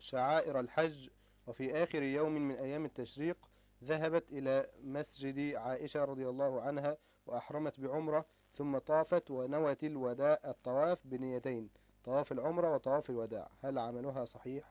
شعائر الحج، وفي آخر يوم من أيام التشريق ذهبت إلى مسجد عائشة رضي الله عنها وأحرمت بعمرة، ثم طافت ونوت الوداع الطواف بنيتين، طواف العمرة وطواف الوداع. هل عملها صحيح؟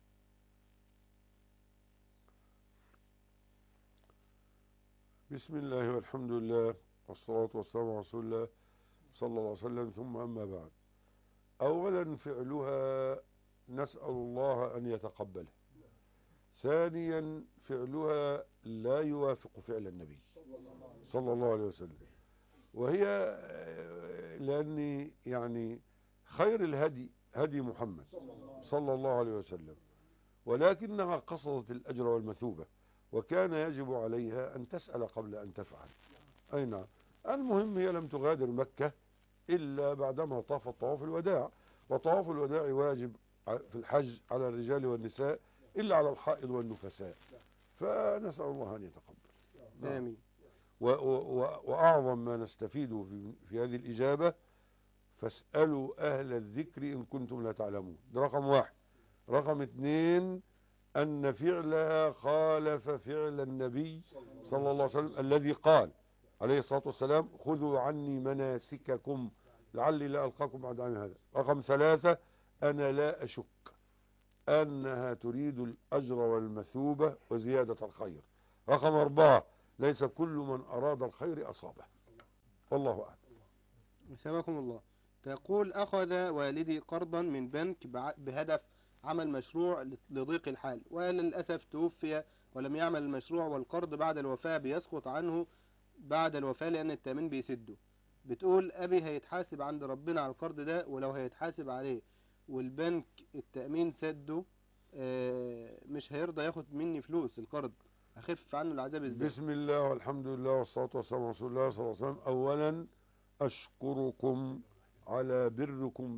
بسم الله والحمد لله والصلاة والسلام على رسول الله صلى الله عليه وسلم، ثم أما بعد. أولا فعلها نسأل الله أن يتقبله. ثانيا فعلها لا يوافق فعل النبي صلى الله عليه وسلم، وهي لأن يعني خير الهدي هدي محمد صلى الله عليه وسلم، ولكنها قصدت الأجر والمثوبة، وكان يجب عليها أن تسأل قبل أن تفعل. أي نعم. المهم هي لم تغادر مكة إلا بعدما طافت طواف الوداع، وطواف الوداع واجب في الحج على الرجال والنساء إلا على الحائض والنفساء، فنسأل الله أن يتقبل. نعم. آمين. وأعظم ما نستفيد في هذه الإجابة: فاسألوا أهل الذكر إن كنتم لا تعلمون. ده رقم واحد. رقم اثنين: أن فعلها خالف فعل النبي صلى الله عليه وسلم الذي قال عليه الصلاة والسلام: خذوا عني مناسككم لعلي لا ألقاكم بعد عام هذا. رقم ثلاثة: أنا لا أشك أنها تريد الأجر والمثوبة وزيادة الخير. رقم أربعة: ليس كل من أراد الخير أصابه. والله أعلم. سبحانكم الله. تقول: أخذ والدي قرضا من بنك بهدف عمل مشروع لضيق الحال، وللأسف توفي ولم يعمل المشروع، والقرض بعد الوفاة بيسقط عنه بعد الوفاة لأن التأمين بيسده. بتقول: أبي هيتحاسب عند ربنا على القرض ده، ولو هيتحاسب عليه والبنك التأمين سده مش هيرضى ياخد مني فلوس القرض، أخف عنه العذاب ازاي؟ بسم الله والحمد لله والصلاة والسلام على رسول الله صلى الله عليه وسلم. أولا أشكركم على بركم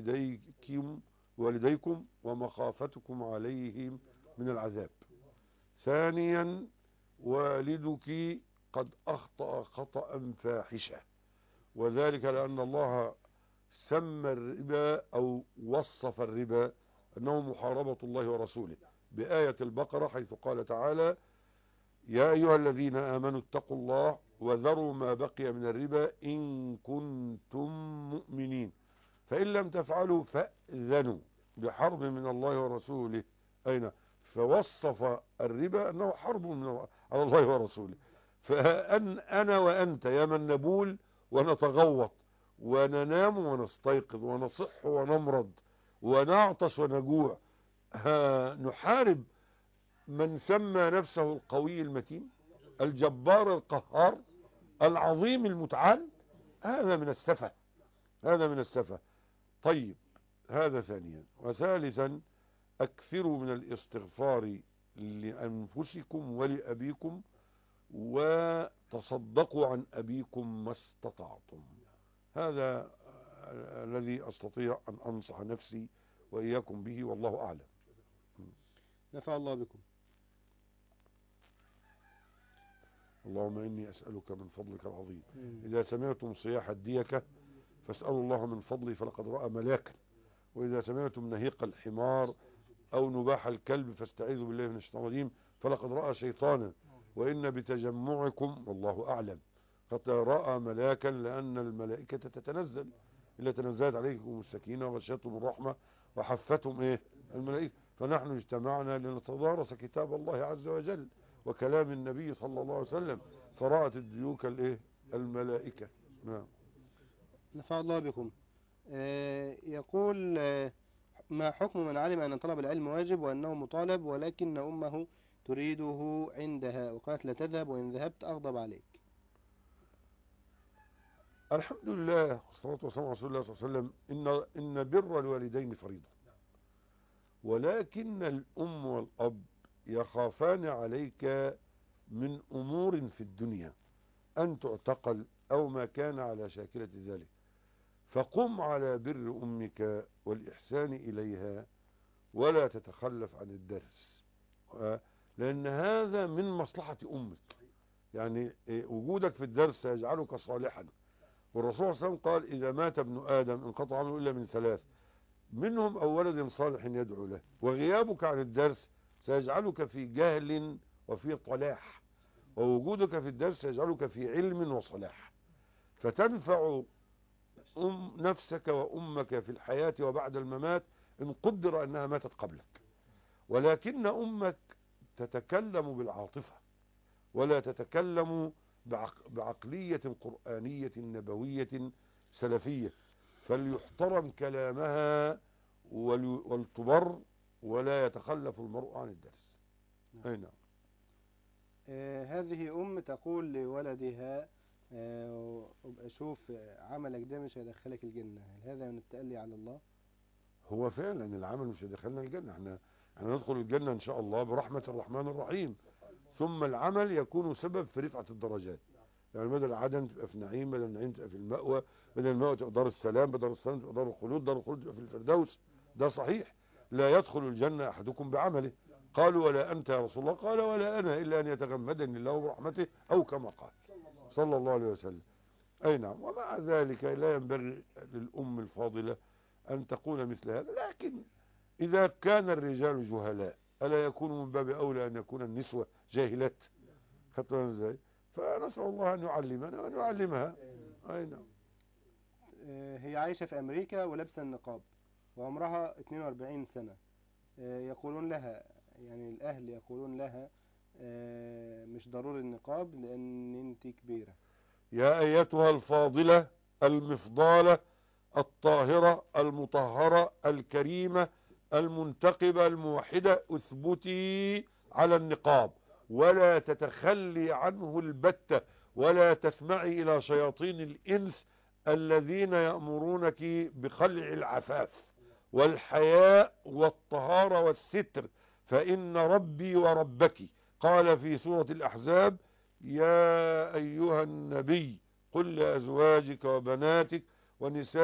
بوالديكم ومخافتكم عليهم من العذاب. ثانيا: والدك قد أخطأ خطأ فاحشا، وذلك لأن الله سمى الربا أو وصف الربا أنه محاربة الله ورسوله بآية البقرة، حيث قال تعالى: يا أيها الذين آمنوا اتقوا الله وذروا ما بقي من الربا إن كنتم مؤمنين، فإن لم تفعلوا فأذنوا بحرب من الله ورسوله. أين؟ فوصف الربا أنه حرب على الله ورسوله. فأنا وأنت يا من نبول ونتغوط وننام ونستيقظ ونصح ونمرض ونعطش ونجوع، نحارب من سمى نفسه القوي المتين الجبار القهار العظيم المتعال. هذا من السفه، هذا من السفه. طيب، هذا ثانيا. وثالثا: أكثروا من الاستغفار لأنفسكم ولأبيكم، وتصدقوا عن أبيكم ما استطعتم. هذا الذي أستطيع أن أنصح نفسي وإياكم به، والله أعلم. نفع الله بكم. اللهم إني أسألك من فضلك العظيم إذا سمعتم صياح الديكة فاسألوا الله من فضله فلقد رأى ملاكا، وإذا سمعتم نهيق الحمار أو نباح الكلب فاستعيذوا بالله من الشيطان الرجيم فلقد رأى شيطانا، وإن بتجمعكم والله أعلم قد رأى ملاكا، لأن الملائكة تتنزل إلا تنزلت عليكم السكينة وغشيتهم الرحمة وحفتهم الملائكة. فنحن اجتمعنا لنتدارس كتاب الله عز وجل وكلام النبي صلى الله عليه وسلم، فرأت الديوك الملائكة. نعم. نفع الله بكم. يقول: ما حكم من علم أن طلب العلم واجب وأنه مطالب، ولكن أمه تريده عندها وقالت لا تذهب، وإن ذهبت أغضب عليك؟ الحمد لله والصلاة والسلام على رسول الله صلى الله عليه وسلم. إن بر الوالدين فريضة، ولكن الأم والأب يخافان عليك من أمور في الدنيا أن تعتقل أو ما كان على شاكلة ذلك، فقم على بر أمك والإحسان إليها ولا تتخلف عن الدرس، لأن هذا من مصلحة أمك. يعني وجودك في الدرس سيجعلك صالحا، والرسول صلى الله عليه وسلم قال: إذا مات ابن آدم انقطع عمله إلا من ثلاث: منهم أو ولد صالح يدعو له. وغيابك عن الدرس سيجعلك في جهل وفي طلاح، ووجودك في الدرس سيجعلك في علم وصلاح، فتنفع نفسك وأمك في الحياة وبعد الممات إن قدر أنها ماتت قبلك. ولكن أمك تتكلم بالعاطفة ولا تتكلم بعقلية قرآنية نبوية سلفية، فليحترم كلامها ولتبر، ولا يتخلف المرء عن الدرس. أي نعم. هذه تقول لولدها ابقى شوف عملك ده مش هيدخلك الجنة، هل هذا من التألي على الله؟ هو فعلا العمل مش هيدخلنا الجنة، احنا ندخل الجنة ان شاء الله برحمة الرحمن الرحيم، ثم العمل يكون سبب في رفعة الدرجات. يعني بدل عدن تبقى في نعيم، بدل النعيم تبقى في المأوى، بدل المأوى تبقى دار السلام، بدل السلام تبقى دار الخلود، دار الخلود تبقى في الفردوس. ده صحيح. لا يدخل الجنة احدكم بعمله. قالوا ولا انت يا رسول الله؟ قال ولا انا الا ان يتغمدني الله برحمته، او كما قال صلى الله عليه وسلم. اي نعم. ومع ذلك لا ينبغي للام الفاضلة ان تقول مثل هذا، لكن اذا كان الرجال جهلاء الا يكون من باب اولى ان يكون النسوة جاهلات؟ خدتوا ازاي؟ فنسأل الله ان يعلمنا وان يعلمها. اي نعم. هي عايشة في أمريكا ولابسة النقاب وعمرها 42 سنة. يقولون لها، يعني الأهل يقولون لها مش ضروري النقاب لأن انت كبيرة. يا ايتها الفاضلة المفضالة الطاهرة المطهرة الكريمة المنتقبة الموحدة، اثبتي على النقاب ولا تتخلي عنه البتة، ولا تسمعي إلى شياطين الإنس الذين يأمرونك بخلع العفاف والحياء والطهارة والستر. فإن ربي وربك قال في سورة الأحزاب: يا أيها النبي قل لأزواجك وبناتك ونساء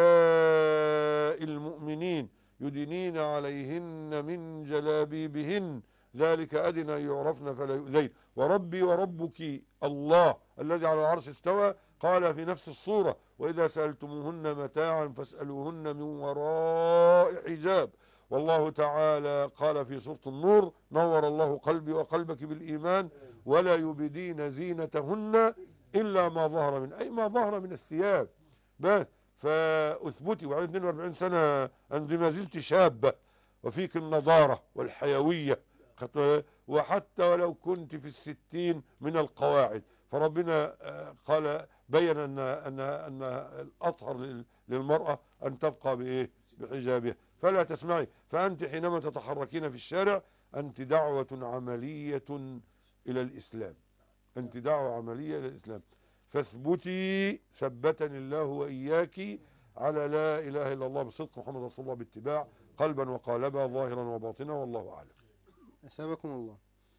المؤمنين يدنين عليهن من جلابيبهن ذلك أدنى يعرفن فلا يؤذين. وربي وربك الله الذي على العرش استوى قال في نفس الصورة: وإذا سألتموهن متاعا فاسألوهن من وراء حجاب. والله تعالى قال في سورة النور: نور الله قلبي وقلبك بالإيمان ولا يبدين زينتهن إلا ما ظهر من، أي ما ظهر من الثياب بس. فاثبتي، وعلى 42 سنة أنت ما زلت شابة وفيك النضارة والحيوية، وحتى ولو كنت في 60 من القواعد، فربنا قال بين أن الأطهر للمرأة أن تبقى بإيه؟ بحجابها. فلا تسمعي. فأنت حينما تتحركين في الشارع أنت دعوة عملية إلى الإسلام، أنت دعوة عملية إلى الإسلام. فاثبتي، ثبتني الله وإياك على لا إله إلا الله بصدق محمد رسول الله باتباع، قلبا وقالبا ظاهرا وباطنا، والله أعلم. أثابكم الله.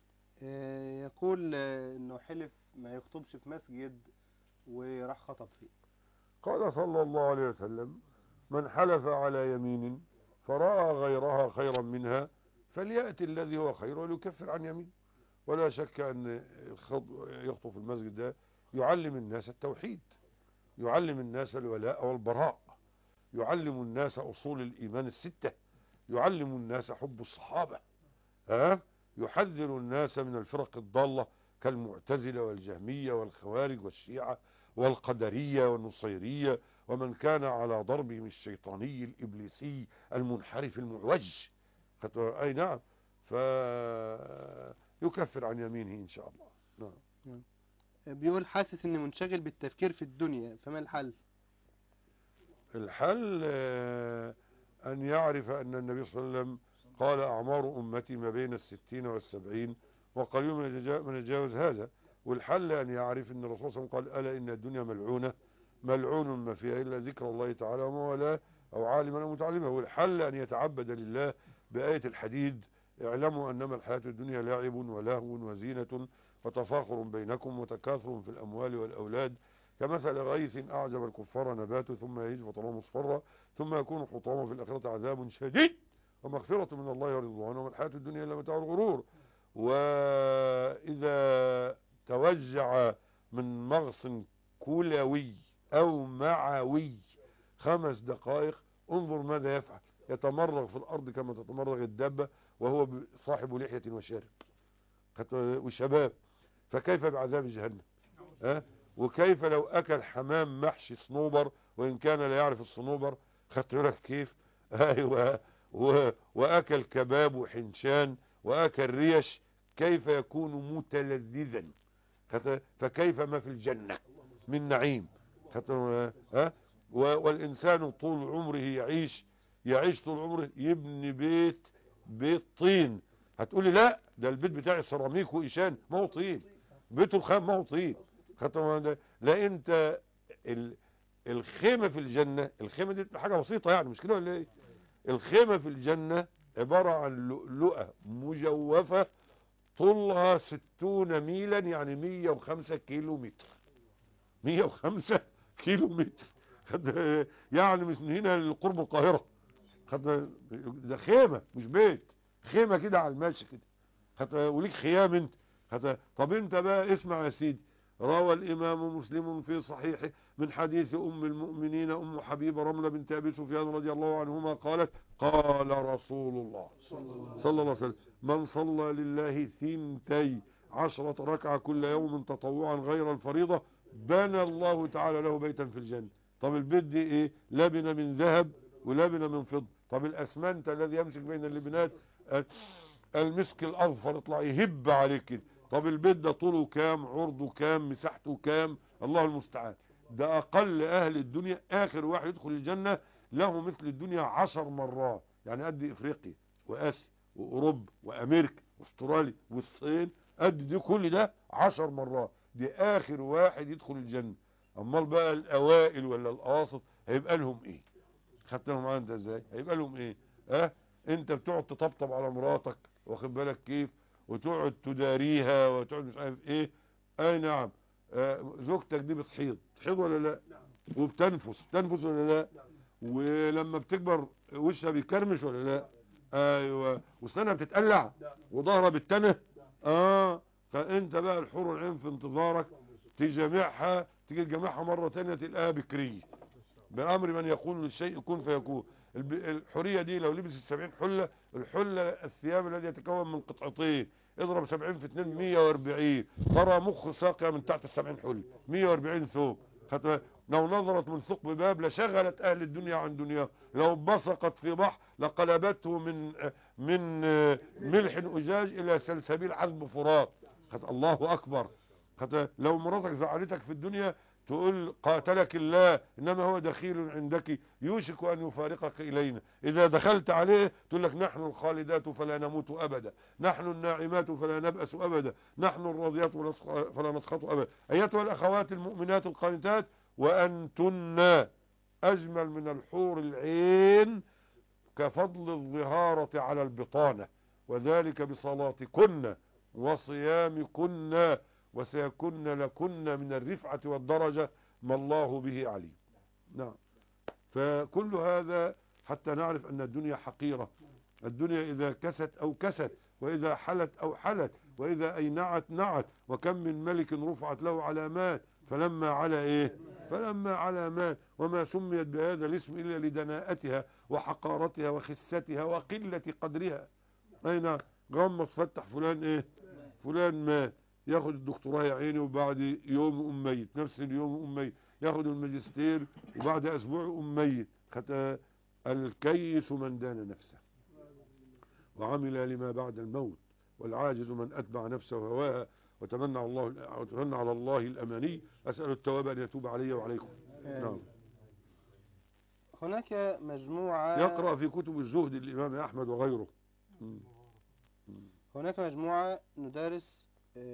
يقول إنه حلف ما يخطبش في مسجد وراح خطب فيه. قال صلى الله عليه وسلم: من حلف على يمين فرأى غيرها خيرا منها فليأتي الذي هو خير وليكفر عن يمين. ولا شك أن يخطب في المسجد ده يعلم الناس التوحيد، يعلم الناس الولاء والبراء، يعلم الناس أصول الإيمان الستة، يعلم الناس حب الصحابة، يحذر الناس من الفرق الضالة كالمعتزلة والجهمية والخوارج والشيعة والقدرية والنصيرية ومن كان على ضربهم الشيطاني الإبليسي المنحرف المعوج. أي نعم. فيكفر عن يمينه إن شاء الله. نعم. بيقول حاسس إني منشغل بالتفكير في الدنيا، فما الحل؟ الحل أن يعرف أن النبي صلى الله عليه وسلم قال: أعمار أمتي ما بين 60 و70 وقليل من يتجاوز هذا. والحل أن يعرف أن الرسول صلى الله عليه وسلم قال: ألا إن الدنيا ملعونة ملعون ما فيها إلا ذكر الله تعالى وما والاه أو عالما أو متعلما. والحل أن يتعبد لله بآية الحديد: اعلموا أنما الحياة الدنيا لعب ولهو وزينة وتفاخر بينكم وتكاثر في الأموال والأولاد كمثل غيث أعجب الكفار نباته ثم يهيج فتراه مصفرا ثم يكون حطاما في الآخرة عذاب شديد ومغفرة من الله ورضوان وما الحياة الدنيا إلا متاع الغرور. وإذا توجع من مغص كلوي أو معوي 5 دقائق انظر ماذا يفعل. يتمرغ في الأرض كما تتمرغ الدابة وهو صاحب لحية وشارب وشباب، فكيف بعذاب جهنم؟ وكيف لو أكل حمام محشي صنوبر وإن كان لا يعرف الصنوبر، خدت بالك كيف؟ أيوة. وأكل كباب وحنشان وأكل ريش، كيف يكون متلذذا؟ فكيف ما في الجنة من نعيم؟ والإنسان طول عمره يعيش طول عمره يبني بيت طين. هتقولي لا ده البيت بتاعي سيراميك وإيشان، ما هو طين. بيته الخام ما هو طين. لا انت الخيمة في الجنة، الخيمة دي حاجة بسيطة يعني، مش كده ولا ايه؟ الخيمة في الجنة عبارة عن لؤلؤة مجوفة طولها 60 ميلا، يعني 105 كيلو متر. 105 كيلو متر. يعني من هنا لقرب القاهرة. ده خيمة مش بيت، خيمة كده على الماشي كده. وليك خيام انت. طب انت بقى اسمع يا سيدي، روى الامام مسلم في صحيحه من حديث ام المؤمنين ام حبيبه رمله بنت ابي سفيان رضي الله عنهما قالت قال رسول الله صلى الله عليه وسلم من صلى لله 12 ركعه كل يوم تطوعا غير الفريضه بنى الله تعالى له بيتا في الجنه. طب البيت دي ايه؟ لبنه من ذهب ولبنه من فضه. طب الاسمنت الذي يمسك بين اللبنات المسك الاظفر يطلع يهب عليك كده. طب البيت ده طوله كام، عرضه كام، مساحته كام؟ الله المستعان. ده اقل اهل الدنيا، اخر واحد يدخل الجنة له مثل الدنيا 10 مرات، يعني قد افريقيا واسيا واوروبا وامريكا واستراليا والصين، قد دي كل ده 10 مرات. دي اخر واحد يدخل الجنة. امال بقى الاوائل ولا الاواسط هيبقى لهم ايه؟ خدت لهم انت ازاي؟ هيبقى لهم ايه؟ انت بتقعد تطبطب على مراتك، واخد بالك كيف، وتقعد تداريها وتقعد مش عارف ايه. اي نعم. زوجتك دي تحيض ولا لا؟ تنفس ولا لا؟ ولما بتكبر وشها بيكرمش ولا لا؟ ايوه. وسنانها بتتقلع وظهرها بالتنه. فانت بقى الحور العين في انتظارك تجمعها، تيجي تجمعها مره ثانيه تلاقيها بكريه بأمر من يقول للشيء كن فيكون. الحورية دي لو لبست 70 حلة، الحلة الثياب الذي يتكون من قطعتين، اضرب 70 في 2 140، ترى مخ ساقية من تحت 70 حلة 140 ثوب. لو نظرت من ثقب باب لشغلت اهل الدنيا عن دنيا، لو بصقت في بحر لقلبته من ملح أجاج الى سلسبيل عذب فرات. الله اكبر. لو مراتك زعلتك في الدنيا تقول قاتلك الله انما هو دخيل عندك يوشك ان يفارقك الينا. اذا دخلت عليه تقول لك نحن الخالدات فلا نموت ابدا، نحن الناعمات فلا نبأس ابدا، نحن الراضيات فلا نسخط ابدا. ايتها الاخوات المؤمنات القانتات، وانتن اجمل من الحور العين كفضل الظهارة على البطانة، وذلك بصلاتكن وصيامكن، وسيكن لكن من الرفعة والدرجة ما الله به عليم. نعم. فكل هذا حتى نعرف أن الدنيا حقيرة. الدنيا إذا كست أو كست، وإذا حلت أو حلت، وإذا أينعت نعت. وكم من ملك رفعت له علامات فلما على إيه؟ فلما على مات. وما سميت بهذا الاسم إلا لدناءتها وحقارتها وخستها وقلة قدرها. أين غمض فتح فلان إيه؟ فلان مات، ياخد الدكتوراه يا عيني وبعد يوم ميت، نفس اليوم ميت. ياخد الماجستير وبعد اسبوع ميت. الكيس من دان نفسه وعمل لما بعد الموت، والعاجز من اتبع نفسه هواها وتمنى على الله الاماني. اسال التواب ان يتوب علي وعليكم. نعم. هناك مجموعة يقرأ في كتب الزهد الامام احمد وغيره. هناك مجموعة ندرس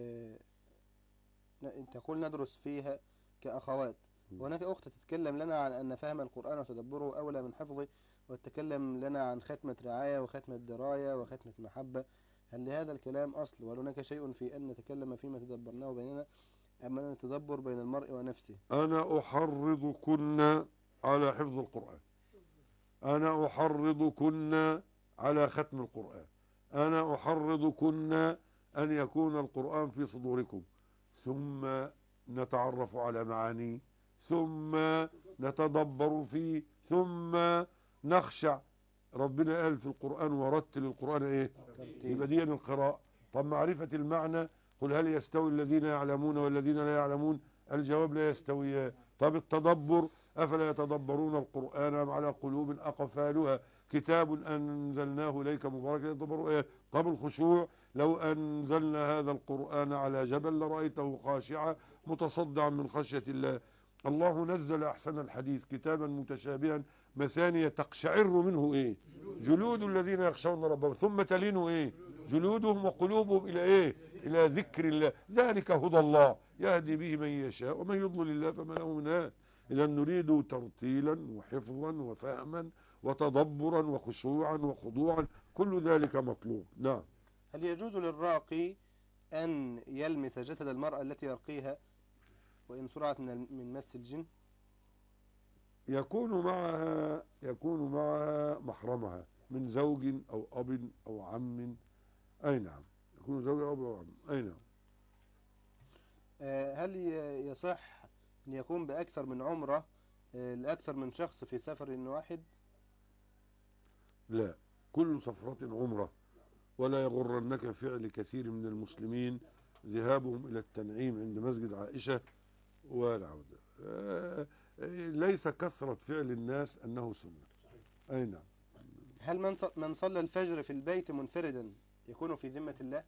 تقول ندرس فيها كأخوات. وهناك أخت تتكلم لنا عن أن فهم القرآن وتدبره أولى من حفظه، وتتكلم لنا عن ختمة رعاية وختمة دراية وختمة محبة. هل لهذا الكلام أصل؟ وهل هناك شيء في أن نتكلم فيما تدبرناه بيننا أم أن التدبر بين المرء ونفسه؟ أنا أحرضكن على حفظ القرآن، أنا أحرضكن على ختم القرآن، أنا أحرضكن أن يكون القرآن في صدوركم، ثم نتعرف على معانيه، ثم نتدبر فيه، ثم نخشع ربنا قال في القرآن ورتل القرآن ايه؟ ترتيب. يبقى دي القراءة. طب معرفة المعنى، قل هل يستوي الذين يعلمون والذين لا يعلمون؟ الجواب لا يستويان. طب التدبر، أفلا يتدبرون القرآن أم على قلوب أقفالها كتاب أنزلناه إليك مبارك ليتدبروا إيه؟ طب الخشوع، لو أنزلنا هذا القرآن على جبل لرأيته خاشعا متصدعا من خشية الله. الله نزل أحسن الحديث كتابا متشابها مثانية تقشعر منه إيه؟ جلود الذين يخشون ربهم ثم تلين إيه؟ جلودهم وقلوبهم إلى إيه؟ إلى ذكر الله. ذلك هدى الله يهدي به من يشاء ومن يضلل الله فما له من هاد. إذا نريد ترتيلا وحفظا وفهما وتدبرا وخشوعا وخضوعا، كل ذلك مطلوب. نعم. هل يجوز للراقي أن يلمس جسد المرأة التي يرقيها وإن سرعت من مس الجن؟ يكون معها محرمها من زوج أو أب أو عم. أي نعم، يكون زوج أو أب أو عم. أي نعم. هل يصح أن يكون بأكثر من عمرة لأكثر من شخص في سفر واحد؟ لا، كل سفرة عمرة، ولا يغرنك فعل كثير من المسلمين ذهابهم إلى التنعيم عند مسجد عائشة والعودة. ليس كثرة فعل الناس أنه سنة. أي نعم. هل من صلى الفجر في البيت منفردا يكون في ذمة الله؟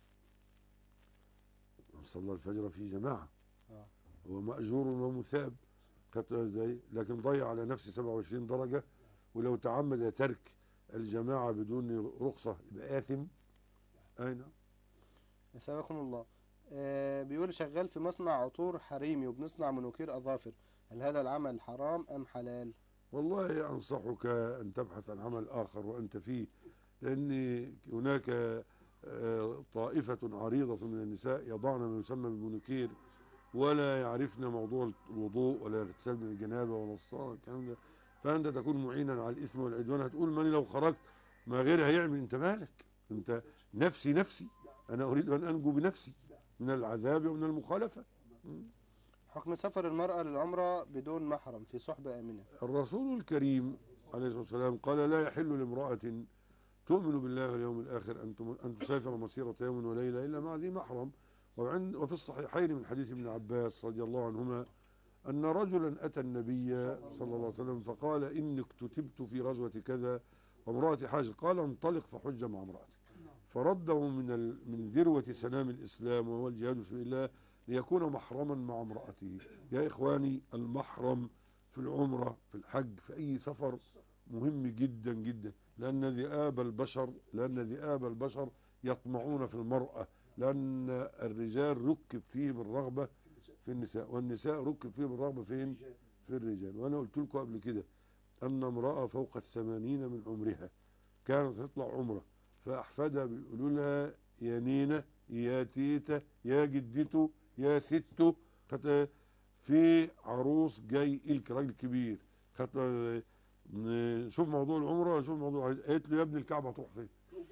صلى الفجر في جماعة آه. هو مأجور ومثاب، لكن ضيع على نفسه 27 درجة. ولو تعمد ترك الجماعة بدون رخصة يبقى آثم. أي نعم. أسامكم الله. بيقول شغال في مصنع عطور حريمي وبنصنع منوكير أظافر، هل هذا العمل حرام أم حلال؟ والله أنصحك أن تبحث عن عمل آخر وأنت فيه، لأن هناك طائفة عريضة من النساء يضعن ما يسمى بالمنوكير ولا يعرفن موضوع الوضوء ولا الاغتسال من الجنابة ولا الصلاة الكلام ده، فأنت تكون معينا على الإثم والعدوان. هتقول ماني لو خرجت ما غيرها هيعمل؟ أنت مالك؟ أنت نفسي أنا أريد أن أنجو بنفسي من العذاب ومن المخالفة. حكم سفر المرأة للعمرة بدون محرم في صحبة آمنة. الرسول الكريم عليه الصلاة والسلام قال لا يحل لامرأة تؤمن بالله واليوم الآخر أن تسافر مسيرة يوم وليلة إلا مع ذي محرم. وفي الصحيحين من حديث ابن عباس رضي الله عنهما أن رجلا أتى النبي صلى الله عليه وسلم فقال إني اكتتبت في غزوة كذا وامرأتي حاج، قال انطلق فحج مع امرأتك. فرده من ذروة سنام الإسلام وهو الجهاد في سبيل الله ليكون محرما مع امرأته. يا إخواني، المحرم في العمرة في الحج في أي سفر مهم جدا جدا، لأن ذئاب البشر يطمعون في المرأة، لأن الرجال ركب فيه بالرغبة في النساء والنساء ركب فيه بالرغبة فين؟ في الرجال. وأنا قلت لكم قبل كده أن امرأة فوق 80 من عمرها كانت تطلع عمرة فأحفادها بيقولوا لها يا نينة يا تيتا يا جدته يا ستو، في عروس جاي إلك راجل كبير، شوف موضوع العمرة ولا شوف موضوع قالت له يا ابن الكعبة هتروح فين؟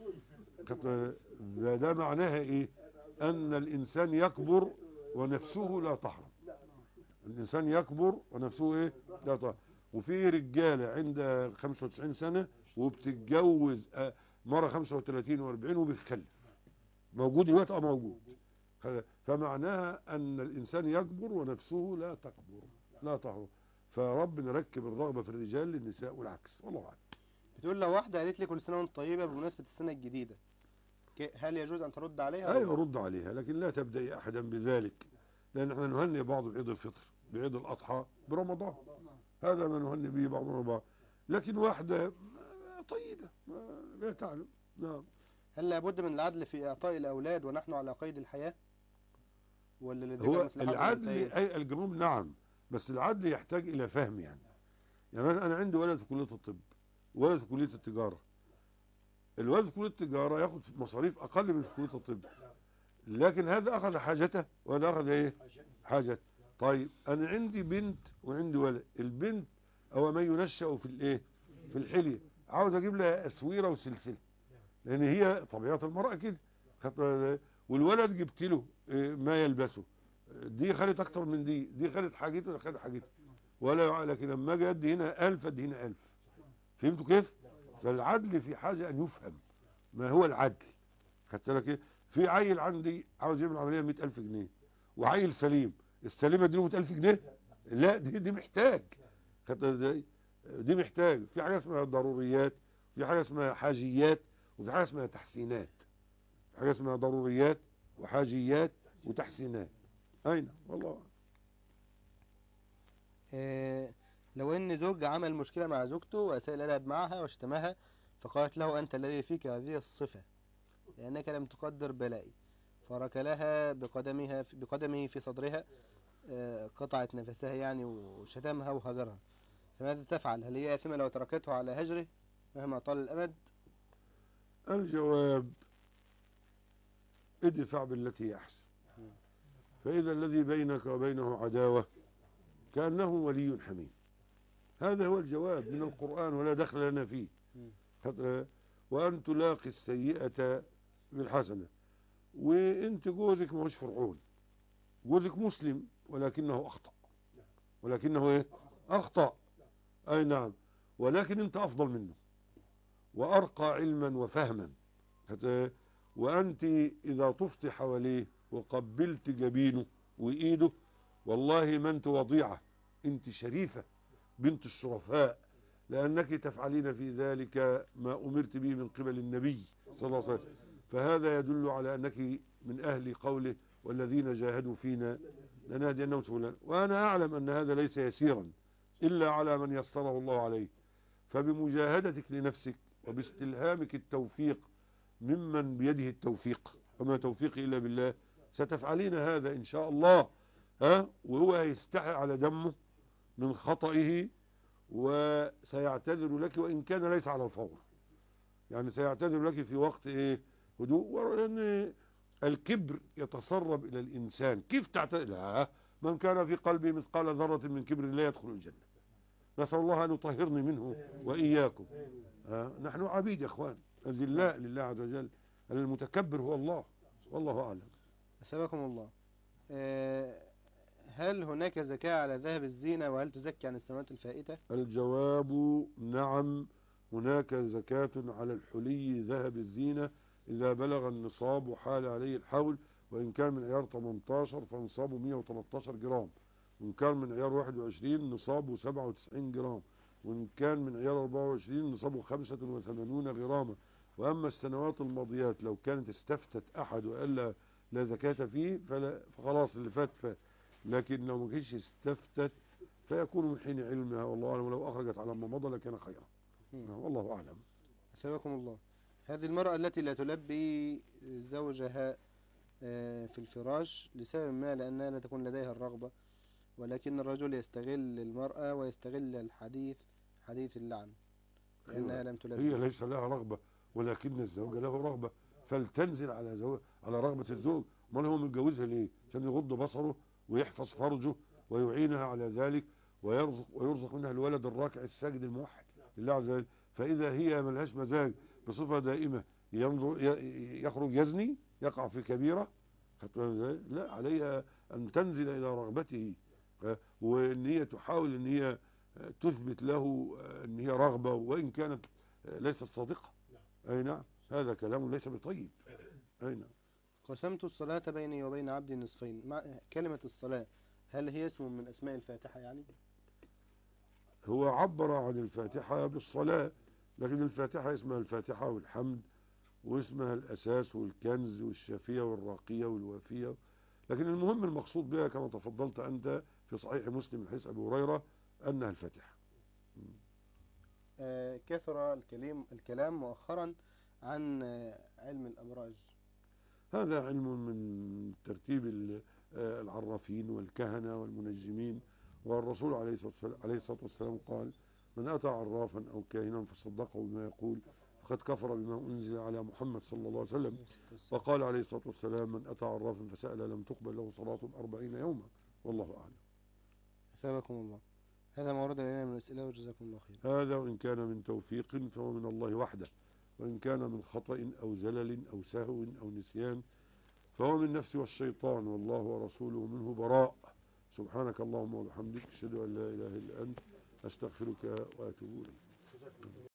ده معناها ايه؟ ان الانسان يكبر ونفسه لا تحرم. الانسان يكبر ونفسه ايه؟ لا تحرم. وفي رجالة عندها 95 سنة وبتتجوز مرة 35 و40 وبتخلف، موجود دلوقتي موجود. فمعناها ان الانسان يكبر ونفسه لا تكبر لا تحرم. فرب نركب الرغبة في الرجال للنساء والعكس، والله أعلم. بتقول لو واحدة قالت لي كل سنة وانت طيبة بمناسبة السنة الجديدة، هل يجوز أن ترد عليها؟ أيوة رد عليها، لكن لا تبدأي أحدا بذلك، لأن احنا نهني بعض بعيد الفطر بعيد الأضحى برمضان، هذا ما نهني به بعضنا بعض. لكن واحدة طيبة لا تعلم. نعم. هل لابد من العدل في إعطاء الأولاد ونحن على قيد الحياة؟ ولا للذكر هو مثل حظ العدل الأنثيين؟ أي الجنوب نعم، بس العدل يحتاج إلى فهم. يعني مثلا أنا عندي ولد في كلية الطب وولد في كلية التجارة. الولد في كلية التجارة ياخد مصاريف أقل من في كلية الطب، لكن هذا أخذ حاجته وهذا أخذ إيه؟ حاجته. طيب أنا عندي بنت وعندي ولد، البنت أو ما ينشأ في الإيه؟ في الحلية، عاوز أجيب لها أسويرة وسلسلة لأن هي طبيعة المرأة كده. والولد جبت له ما يلبسه، دي خدت أكتر من دي خدت حاجته خدت حاجته، ولا لكن لما أجي أدي هنا 1000 أدي هنا 1000. فهمتوا كيف؟ فالعدل في حاجة أن يفهم ما هو العدل. خدت بالك إيه؟ في عيل عندي عاوز يعمل عملية 100,000 جنيه، وعيل سليم، السليم اديله 100,000 جنيه؟ لا، دي محتاج. خدت بالك إزاي؟ دي محتاج. في حاجة اسمها ضروريات، في حاجة اسمها حاجيات، وفي حاجة اسمها تحسينات. في حاجة اسمها ضروريات وحاجيات وتحسينات. أين والله. لو ان زوج عمل مشكلة مع زوجته وأساء الأدب معها وشتمها، فقالت له: أنت الذي فيك هذه الصفة لأنك لم تقدر بلائي، فركلها بقدمه في صدرها، قطعت نفسها يعني، وشتمها وهجرها، فماذا تفعل؟ هل هي آثمة لو تركته على هجره مهما طال الأمد؟ الجواب: ادفع بالتي هي أحسن، فإذا الذي بينك وبينه عداوة كأنه ولي حميم. هذا هو الجواب من القرآن ولا دخل لنا فيه. وأن تلاقي السيئة بالحسنة. وانت جوزك ماهوش فرعون، جوزك مسلم ولكنه أخطأ. ولكنه ايه؟ أخطأ. أي نعم. ولكن انت أفضل منه وأرقى علما وفهما. وأنت إذا طفت حواليه وقبلت جبينه وإيده، والله ما انت وضيعة، انت شريفة بنت الشرفاء، لأنك تفعلين في ذلك ما أمرت به من قبل النبي صلى الله عليه وسلم. فهذا يدل على أنك من أهل قوله: والذين جاهدوا فينا لنهدينهم سبلنا. وأنا أعلم أن هذا ليس يسيرا إلا على من يسره الله عليه. فبمجاهدتك لنفسك وباستلهامك التوفيق ممن بيده التوفيق، وما توفيقي إلا بالله، ستفعلين هذا إن شاء الله. وهو هيستحي على دمه من خطئه، وسيعتذر لك وإن كان ليس على الفور، يعني سيعتذر لك في وقت هدوء. لأن الكبر يتسرب إلى الإنسان. كيف تعتذر؟ لا، من كان في قلبه مثقال ذرة من كبر لا يدخل الجنة. نسأل الله أن يطهرني منه وإياكم. نحن عبيد يا أخوان، أذلاء لله عز وجل. المتكبر هو الله، والله أعلم. أسابكم الله. هل هناك زكاة على ذهب الزينة، وهل تزكي عن السنوات الفائتة؟ الجواب: نعم، هناك زكاة على الحلي ذهب الزينة إذا بلغ النصاب وحال عليه الحول. وإن كان من عيار 18 فنصابه 113 جرام، وإن كان من عيار 21 نصابه 97 جرام، وإن كان من عيار 24 نصابه 85 غراما. وأما السنوات الماضيات لو كانت استفتت أحد وقال لا زكاة فيه فخلاص اللي فات. لكن لو ما كانش استفتت فيكون من حين علمها، والله أعلم. ولو أخرجت على ما مضى لكان خيرا، والله أعلم. أسابكم الله. هذه المرأة التي لا تلبي زوجها في الفراش لسبب ما، لأنها لا تكون لديها الرغبة، ولكن الرجل يستغل المرأة ويستغل حديث اللعن لأنها لم تلبي. هي ليس لها رغبة، ولكن الزوج له رغبة، فلتنزل على رغبة الزوج. ما هو متجوزها ليه؟ عشان يغض بصره ويحفظ فرجه ويعينها على ذلك، ويرزق منها الولد الراكع الساجد الموحد لله عز وجل. فإذا هي ملهاش مزاج بصفة دائمة يخرج يزني، يقع في كبيرة، لا، عليها أن تنزل إلى رغبته، وأن هي تحاول أن هي تثبت له أن هي رغبة وإن كانت ليست صادقة. أي نعم، هذا كلام ليس بطيب. أي نعم. قسمت الصلاة بيني وبين عبدي نصفين. كلمة الصلاة هل هي اسم من أسماء الفاتحة يعني؟ هو عبر عن الفاتحة بالصلاة، لكن الفاتحة اسمها الفاتحة والحمد، واسمها الأساس والكنز والشافية والراقية والوافية. لكن المهم المقصود بها كما تفضلت أنت في صحيح مسلم من حديث أبي هريرة أنها الفاتحة. كثر الكلام مؤخرا عن علم الأبراج. هذا علم من ترتيب العرافين والكهنة والمنجمين. والرسول عليه الصلاة والسلام قال: من أتى عرافا أو كاهنا فصدقه بما يقول فقد كفر بما أنزل على محمد صلى الله عليه وسلم. وقال عليه الصلاة والسلام: من أتى عرافا فسأل لم تقبل له صلاة 40 يوما، والله أعلم. أثابكم الله. هذا ما ورد إلينا من الأسئلة، وجزاكم الله خير. هذا وإن كان من توفيق فهو من الله وحده، وإن كان من خطأ أو زلل أو سهو أو نسيان فهو من نفسي والشيطان، والله ورسوله منه براء. سبحانك اللهم وبحمدك، أشهد أن لا إله إلا أنت، أستغفرك وأتوب إليك.